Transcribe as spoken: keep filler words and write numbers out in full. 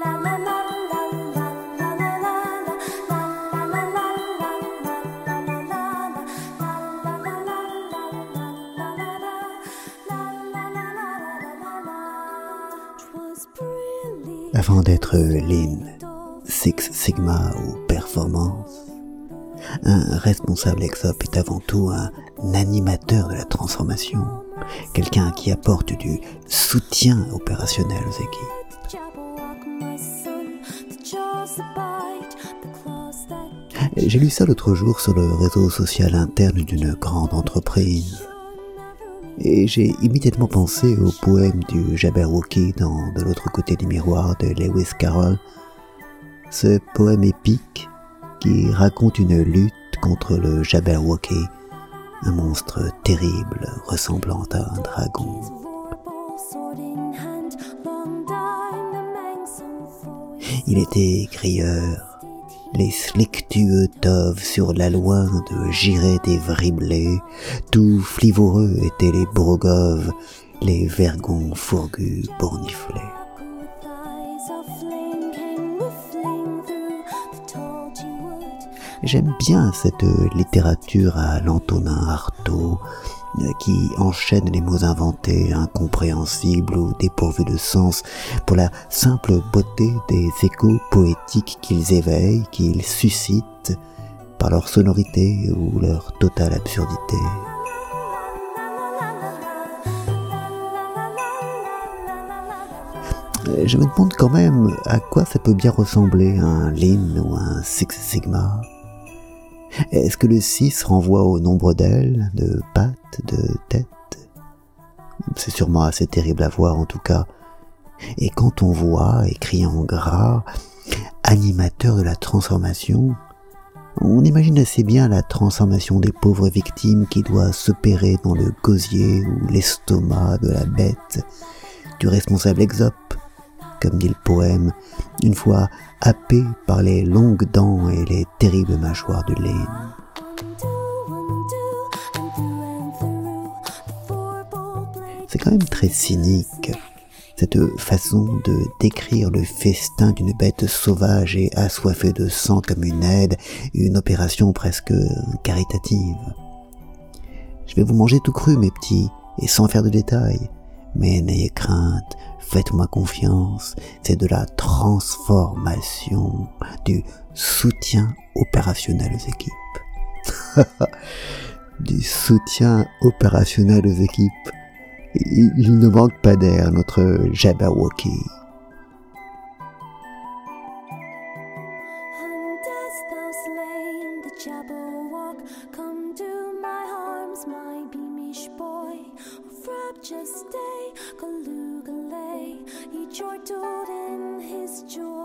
Avant d'être Lean Six Sigma ou performance, un responsable EXOP est avant tout un animateur de la transformation, quelqu'un qui apporte du soutien opérationnel aux équipes. J'ai lu ça l'autre jour sur le réseau social interne d'une grande entreprise. Et j'ai immédiatement pensé au poème du Jabberwocky dans De l'autre côté du miroir de Lewis Carroll, ce poème épique qui raconte une lutte contre le Jabberwocky, un monstre terrible ressemblant à un dragon. Il était crieur, les slictueux toves sur la lointe giraient des vriblés, tout flivoreux étaient les brogoves, les vergons fourgus bourniflés. J'aime bien cette littérature à l'Antonin Artaud, qui enchaîne les mots inventés, incompréhensibles ou dépourvus de sens, pour la simple beauté des échos poétiques qu'ils éveillent, qu'ils suscitent, par leur sonorité ou leur totale absurdité. Je me demande quand même à quoi ça peut bien ressembler un Lean ou un Six Sigma. Est-ce que le six renvoie au nombre d'ailes, de pattes, de têtes? C'est sûrement assez terrible à voir en tout cas. Et quand on voit, écrit en gras, animateur de la transformation, on imagine assez bien la transformation des pauvres victimes qui doit s'opérer dans le gosier ou l'estomac de la bête, du responsable EXOP, comme dit le poème, une fois happé par les longues dents et les terribles mâchoires de Lean. C'est quand même très cynique, cette façon de décrire le festin d'une bête sauvage et assoiffée de sang comme une aide, une opération presque caritative. Je vais vous manger tout cru, mes petits, et sans faire de détails. Mais n'ayez crainte, faites-moi confiance, c'est de la transformation, du soutien opérationnel aux équipes. Du soutien opérationnel aux équipes. Il, il ne manque pas d'air, notre Jabberwocky. Just stay, Kalugale, he chortled in his joy.